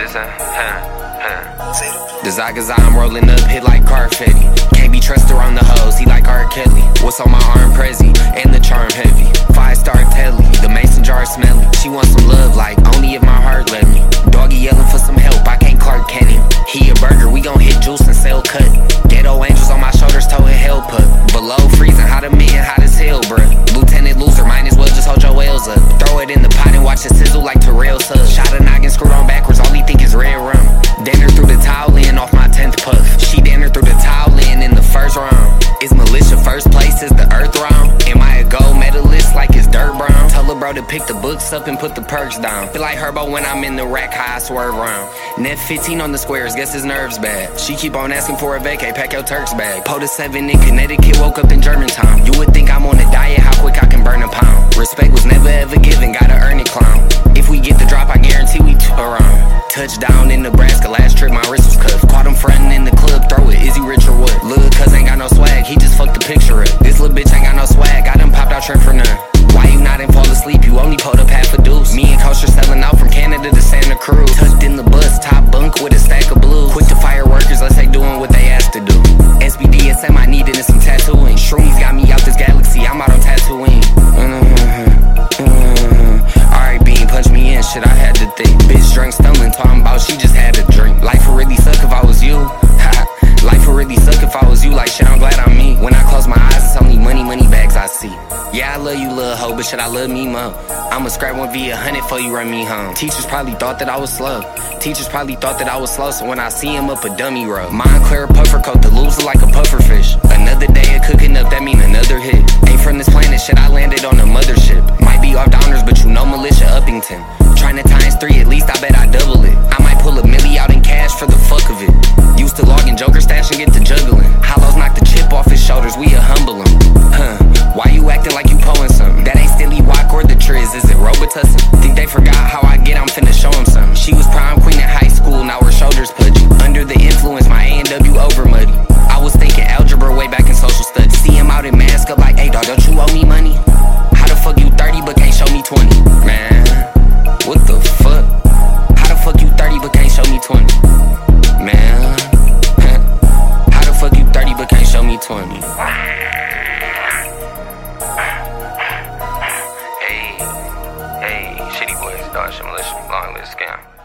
saying? The Zagaza, I'm rolling up, hit like Carfetti. Can't be trusted around the hoes, he like R. Kelly. What's on my arm, Prezi, and the charm heavy. 5-star telly, the mason jar smelly. She wants some love, like only if my heart let me. Doggy yelling for some help, I can't Clark Kent him. He a burger, we gon' hit juice and sell cut. Ghetto angels on my shoulders, toe and hell put. Below freezing, hot a man, hot as hell, bruh. Lieutenant loser, might as well just hold your whales up. Throw it in the pot and watch it sizzle like Terrell Suggs. Shot a noggin, screwed on backwards, all he think is red rum. Danner through the towel in off my 10th puff. She danner through the towel in the first round. Is militia first place, is the earth round? Am I a gold medalist like it's dirt brown? Tell her bro to pick the books up and put the perks down. Feel like Herbo when I'm in the rack high, I swerve round. Net 15 on the squares, guess his nerves bad. She keep on asking for a vacay, pack your Turks bag. POTA 7 in Connecticut, woke up in Germantown. You would think I'm on a diet, how quick I can burn a pound. Respect was never ever given, gotta earn it, clown. If we get the drop, I guarantee we around. Touchdown in Nebraska, last trip my wrist was cuffed. Caught him frontin' in the club, throw it, is he rich or what? Lil' cuz ain't got no swag, he just fucked the picture up. This little bitch ain't got no swag, got him popped out shrimp for none. Why you not and fall asleep, you only pulled up half a deuce. Me and Coach are selling out from Canada to Santa Cruz. Tucked in the bus, top bunk with a stack of blues. Quick to fire workers, let's say doing what they asked to do. SBDSM, I needed in some tattooing. Shroomies got me out this galaxy, I'm out on Tatooine. Alright, Bean, punch me in, shit, I had to think. Bitch drunk, stumbling, talking about she just had a drink. Life would really suck if I was you. Life would really suck if I was you. Like shit, I'm glad I'm me. When I close my eyes, it's only money bags I see. Yeah, I love you, little hoe, but shit, I love me more. I'ma scrap 1V100 for you run me home. Teachers probably thought that I was slow. So when I see him up a dummy row. Montclair puffer coat, the loops look like a puffer fish. Another day of cooking up, that mean another hit. Ain't from this planet, shit, I landed on a mothership. Might be off downers, but you know militia Uppington. Trying to times 3, at least I bet I double it. I might pull a milli out in cash for the fuck of it. Used to log in Joker stash and get to juggling. Hollows knock the chip off his shoulders, we a humble him. Why you acting like you pulling something? That ain't Stilly Walk or the Triz, is it Robitussin? Think they forgot how I get, I'm finna show them something. She was prom queen in high school, now her shoulders pudgy. Under the influence, my A&W over muddy. I was thinking algebra way back in social studies. See him out in mask up like, hey dawg, don't you owe me money? How the fuck you 30 but can't show me 20? Man, what the fuck? How the fuck you 30 but can't show me 20? Man, how the fuck you 30 but can't show me 20? Hey, shitty boys, dodge militia, long list scam.